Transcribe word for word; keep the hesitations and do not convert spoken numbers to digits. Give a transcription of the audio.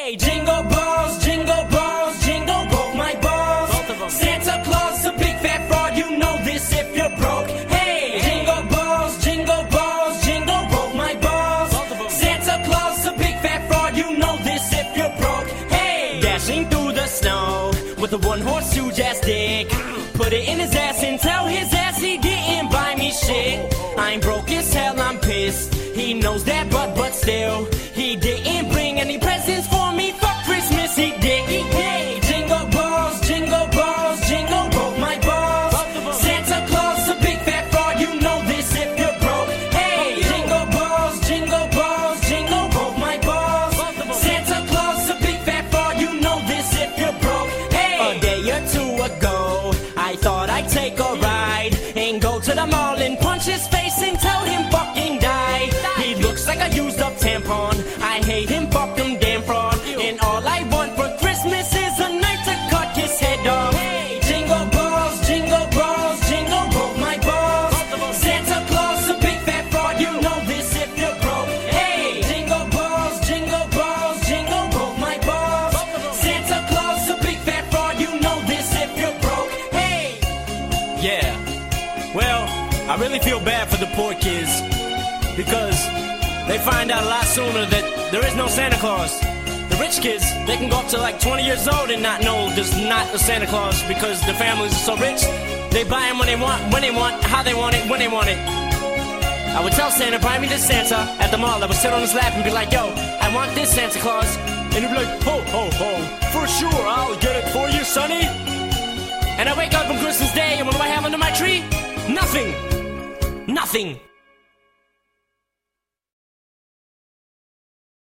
Hey, jingle balls, jingle balls, jingle both my balls. Both of 'em. Santa Claus, a big fat fraud, you know this if you're broke. Hey, jingle balls, jingle balls, jingle both my balls. Both of 'em. Santa Claus, a big fat fraud, you know this if you're broke. Hey, dashing through the snow with a one-horse huge ass dick. Put it in his ass and tell his ass he didn't buy me shit. I'm broke as hell, I'm pissed. He knows that, but but still, he didn't bring any presents for me for Christmas. He did. Hey, jingle balls, jingle balls, jingle both my balls. Both of 'em. Santa Claus, a big fat fraud, you know this if you're broke. Hey, jingle balls, jingle balls, jingle both my balls. Both of 'em. Santa Claus, a big fat fraud, you know this if you're broke. Hey, a day or two ago, I thought I'd take a ride and go to the mall and punch his face and tell him fucking die. He looks like a used up tampon. I hate him, fuck him, damn fraud. And all I want for Christmas is a knife to cut his head off. Hey, jingle balls, jingle balls, jingle both my balls. Santa Claus, a big fat fraud, you know this if you're broke. Hey, jingle balls, jingle balls, jingle both my balls. Santa Claus, a big fat fraud, you know this if you're broke. Hey. Yeah. Well, I really feel bad for the poor kids because they find out a lot sooner that there is no Santa Claus. The rich kids, they can go up to like twenty years old and not know there's not a Santa Claus because the families are so rich. They buy him when they want, when they want, how they want it, when they want it. I would tell Santa, buy me this Santa at the mall. I would sit on his lap and be like, yo, I want this Santa Claus. And he'd be like, ho, ho, ho, for sure, I'll get it for you, sonny. And I wake up on Christmas Day and what do I have under my tree? Nothing. Nothing.